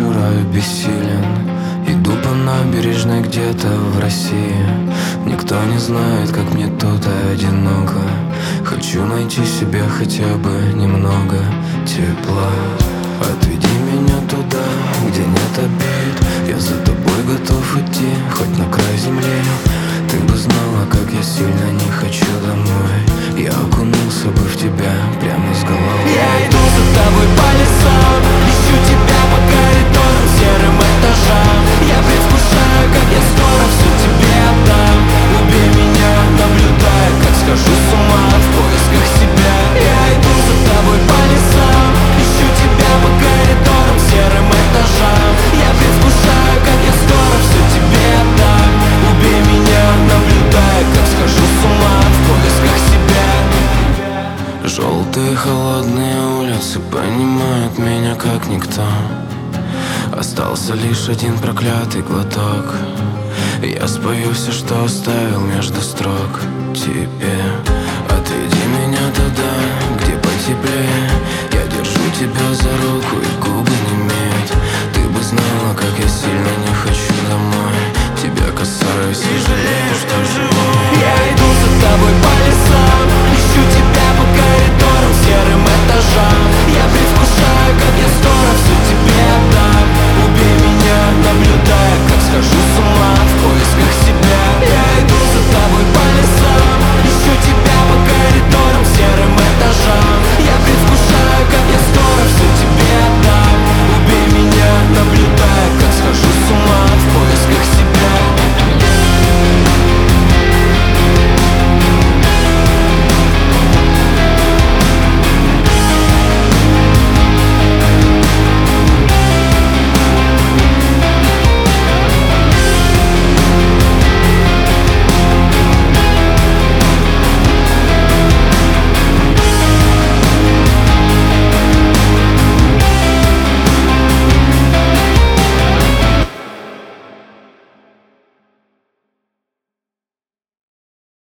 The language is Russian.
чужой, бессилен. Иду по набережной где-то в России. Никто не знает, как мне тут одиноко. Хочу найти себе хотя бы немного тепла. Отведи меня туда, где нет обид. Я за тобой готов идти, хоть на край земли. Ты бы знала, как я сильно не хочу домой. Я окунулся бы в тебя прямо с головой. Я иду за тобой по лесам, ищу тебя по коридорам, серым этажам. Я предвкушаю, как я скоро все тебе отдам. Убей меня, наблюдая, как схожу с ума в поисках себя. Я иду за тобой по лесам, ищу тебя по коридорам, серым этажам. Я предвкушаю, как я скоро все тебе отдам. Убей меня, наблюдая, как схожу с ума в поисках себя. Желтые холодные улицы понимают меня как никто. Остался лишь один проклятый глоток. Я спою все, что оставил между строк. Тебе отведи меня туда, где потеплее. Я держу тебя за руку и губы немеют.